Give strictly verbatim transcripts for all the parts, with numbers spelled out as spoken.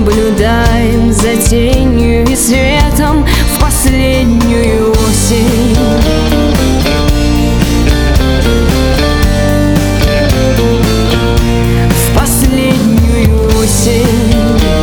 наблюдаем за тенью и светом в последнюю осень. В последнюю осень.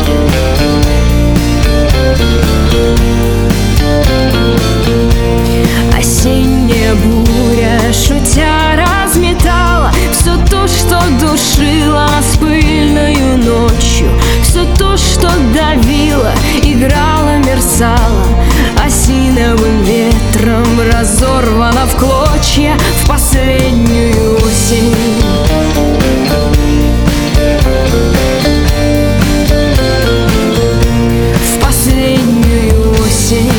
Осенняя буря, шутя, разметала все то, что душило нас пыльною ночью, все то, что давило, играло, мерцало, осиновым ветром разорвано в клочья в последнюю осень. В последнюю осень.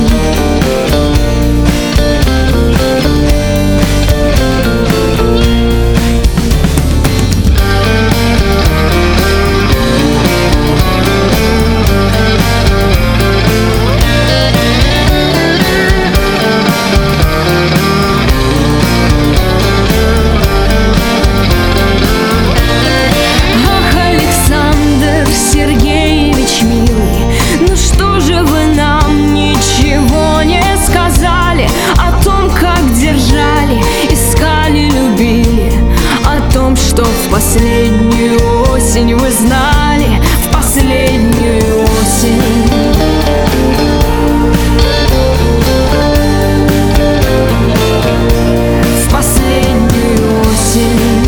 В последнюю осень вы знали, в последнюю осень. В последнюю осень.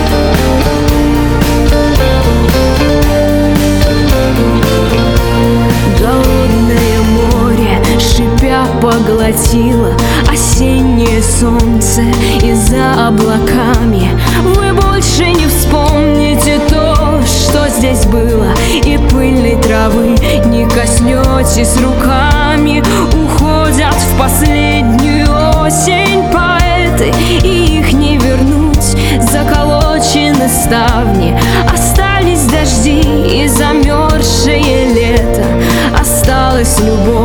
Голодное море, шипя, поглотило осеннее солнце, и за облаками вы больше не вспомните то, что здесь было, и пыльной травы не коснетесь руками. Уходят в последнюю осень поэты, и их не вернуть. Заколочены ставни, остались дожди и замерзшее лето. Осталась любовь